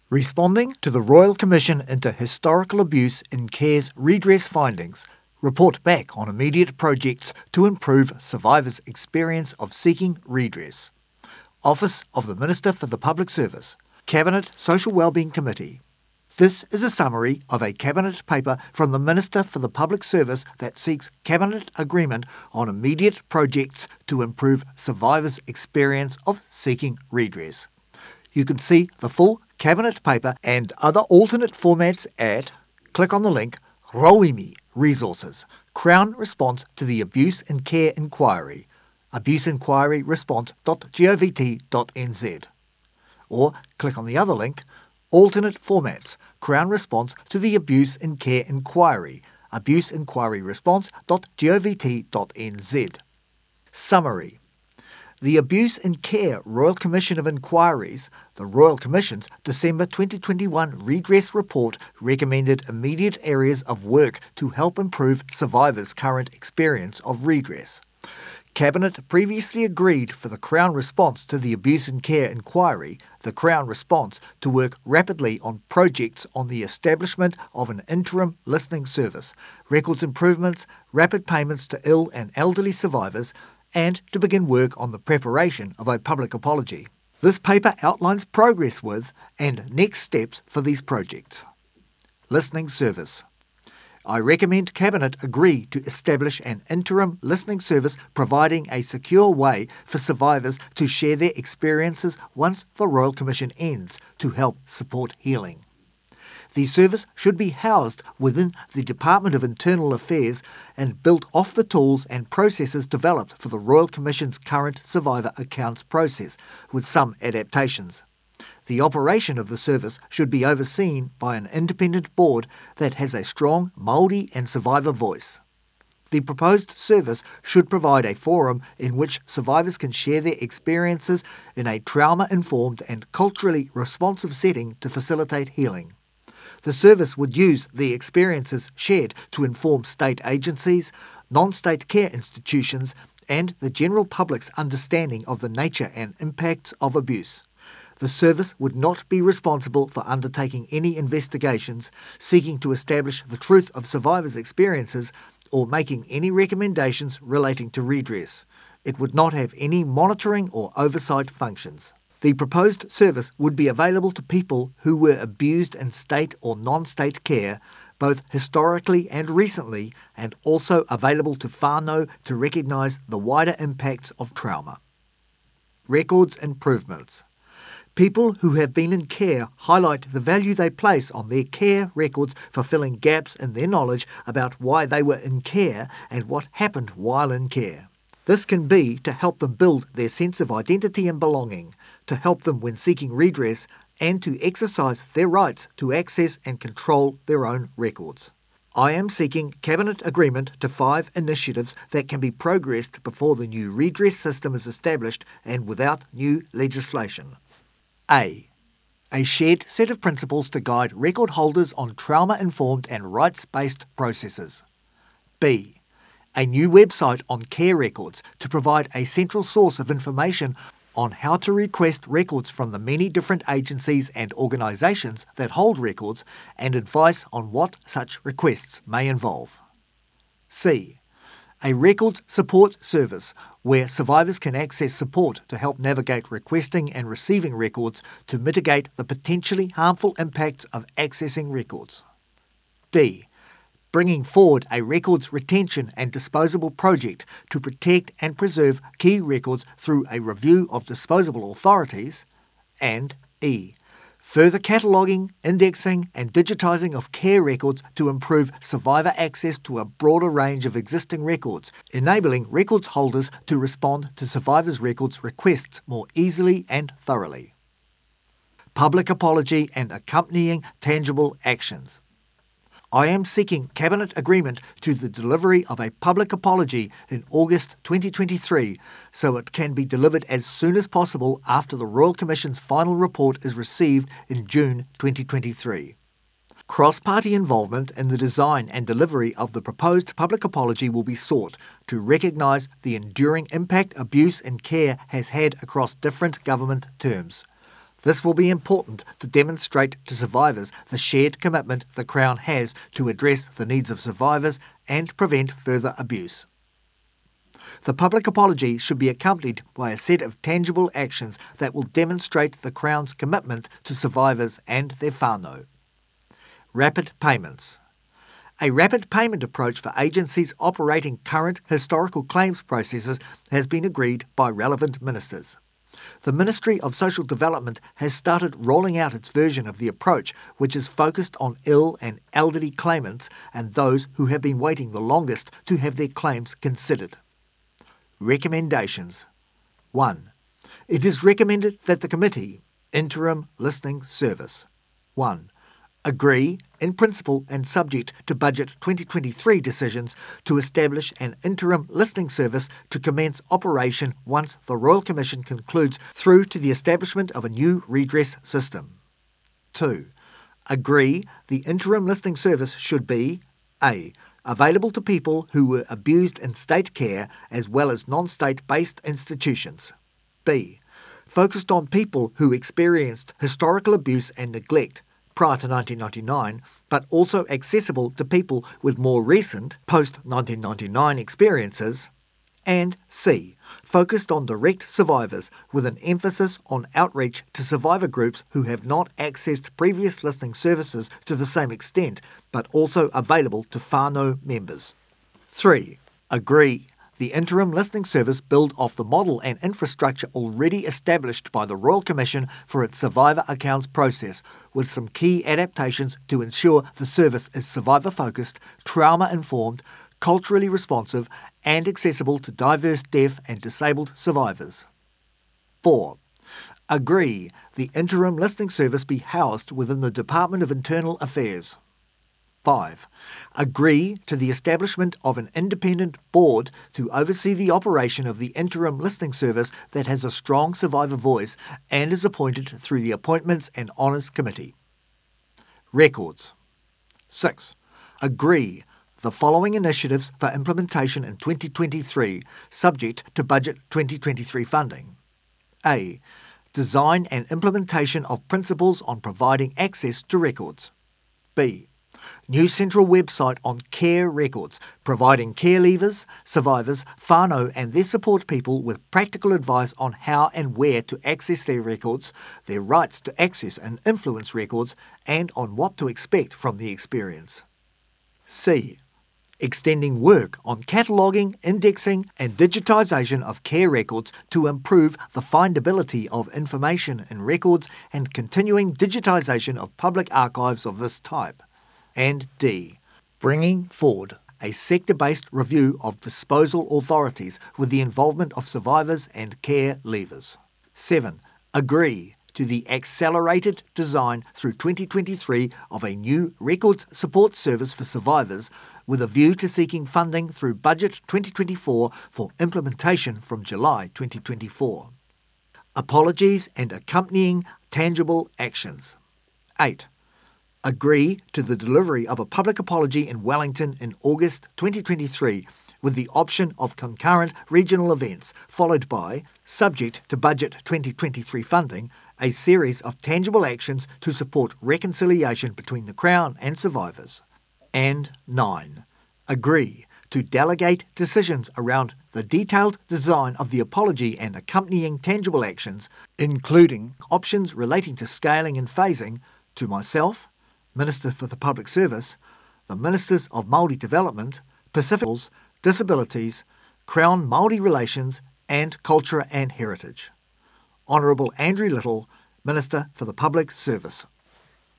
Responding to the Royal Commission into Historical Abuse in Care's redress findings, report back on immediate projects to improve survivors' experience of seeking redress. Office of the Minister for the Public Service, Cabinet Social Wellbeing Committee. This is a summary of a Cabinet paper from the Minister for the Public Service that seeks Cabinet agreement on immediate projects to improve survivors' experience of seeking redress. You can see the full Cabinet paper and other alternate formats at, click on the link, Rawimi Resources, Crown Response to the Abuse in Care Inquiry, abuseinquiryresponse.govt.nz. Or click on the other link, Alternate Formats, Crown Response to the Abuse in Care Inquiry, abuseinquiryresponse.govt.nz. Summary. The Abuse in Care Royal Commission of Inquiries, the Royal Commission's December 2021 redress report recommended immediate areas of work to help improve survivors' current experience of redress. Cabinet previously agreed for the Crown Response to the Abuse in Care Inquiry, the Crown Response, to work rapidly on projects on the establishment of an interim listening service, records improvements, rapid payments to ill and elderly survivors, and to begin work on the preparation of a public apology. This paper outlines progress with and next steps for these projects. Listening Service. I recommend Cabinet agree to establish an interim listening service providing a secure way for survivors to share their experiences once the Royal Commission ends to help support healing. The service should be housed within the Department of Internal Affairs and built off the tools and processes developed for the Royal Commission's current survivor accounts process, with some adaptations. The operation of the service should be overseen by an independent board that has a strong Māori and survivor voice. The proposed service should provide a forum in which survivors can share their experiences in a trauma-informed and culturally responsive setting to facilitate healing. The service would use the experiences shared to inform state agencies, non-state care institutions, and the general public's understanding of the nature and impacts of abuse. The service would not be responsible for undertaking any investigations, seeking to establish the truth of survivors' experiences, or making any recommendations relating to redress. It would not have any monitoring or oversight functions. The proposed service would be available to people who were abused in state or non-state care, both historically and recently, and also available to whānau to recognise the wider impacts of trauma. Records improvements. People who have been in care highlight the value they place on their care records for filling gaps in their knowledge about why they were in care and what happened while in care. This can be to help them build their sense of identity and belonging, to help them when seeking redress, and to exercise their rights to access and control their own records. I am seeking Cabinet agreement to 5 initiatives that can be progressed before the new redress system is established and without new legislation. A shared set of principles to guide record holders on trauma-informed and rights-based processes. B. A new website on care records to provide a central source of information on how to request records from the many different agencies and organisations that hold records and advice on what such requests may involve. C. A records support service where survivors can access support to help navigate requesting and receiving records to mitigate the potentially harmful impacts of accessing records. D. Bringing forward a records retention and disposable project to protect and preserve key records through a review of disposable authorities. And E. Further cataloguing, indexing and digitising of care records to improve survivor access to a broader range of existing records, enabling records holders to respond to survivors' records requests more easily and thoroughly. Public apology and accompanying tangible actions. I am seeking Cabinet agreement to the delivery of a public apology in August 2023 so it can be delivered as soon as possible after the Royal Commission's final report is received in June 2023. Cross-party involvement in the design and delivery of the proposed public apology will be sought to recognise the enduring impact abuse in care has had across different government terms. This will be important to demonstrate to survivors the shared commitment the Crown has to address the needs of survivors and prevent further abuse. The public apology should be accompanied by a set of tangible actions that will demonstrate the Crown's commitment to survivors and their whānau. Rapid payments. A rapid payment approach for agencies operating current historical claims processes has been agreed by relevant ministers. The Ministry of Social Development has started rolling out its version of the approach, which is focused on ill and elderly claimants and those who have been waiting the longest to have their claims considered. Recommendations. 1. It is recommended that the Committee, Interim Listening Service, 1. Agree, in principle and subject to Budget 2023 decisions, to establish an interim listening service to commence operation once the Royal Commission concludes through to the establishment of a new redress system. 2. Agree the interim listening service should be A. Available to people who were abused in state care as well as non-state-based institutions. B. Focused on people who experienced historical abuse and neglect prior to 1999, but also accessible to people with more recent, post-1999 experiences. And C. Focused on direct survivors with an emphasis on outreach to survivor groups who have not accessed previous listening services to the same extent, but also available to whānau members. 3. Agree. The interim listening service build off the model and infrastructure already established by the Royal Commission for its survivor accounts process, with some key adaptations to ensure the service is survivor-focused, trauma-informed, culturally responsive and accessible to diverse deaf and disabled survivors. 4. Agree. The interim listening service be housed within the Department of Internal Affairs. 5. Agree to the establishment of an independent board to oversee the operation of the interim listening service that has a strong survivor voice and is appointed through the Appointments and Honours Committee. Records. 6. Agree the following initiatives for implementation in 2023, subject to Budget 2023 funding. A. Design and implementation of principles on providing access to records. B. New central website on care records, providing care leavers, survivors, whānau and their support people with practical advice on how and where to access their records, their rights to access and influence records, and on what to expect from the experience. C. Extending work on cataloguing, indexing and digitisation of care records to improve the findability of information in records and continuing digitisation of public archives of this type. And D. Bringing forward a sector-based review of disposal authorities with the involvement of survivors and care leavers. 7. Agree to the accelerated design through 2023 of a new records support service for survivors with a view to seeking funding through Budget 2024 for implementation from July 2024. Apologies and accompanying tangible actions. 8. Agree to the delivery of a public apology in Wellington in August 2023 with the option of concurrent regional events, followed by, subject to Budget 2023 funding, a series of tangible actions to support reconciliation between the Crown and survivors. And 9. Agree to delegate decisions around the detailed design of the apology and accompanying tangible actions, including options relating to scaling and phasing, to myself, Minister for the Public Service, the Ministers of Māori Development, Pacific, Disabilities, Crown Māori Relations and Culture and Heritage. Honourable Andrew Little, Minister for the Public Service.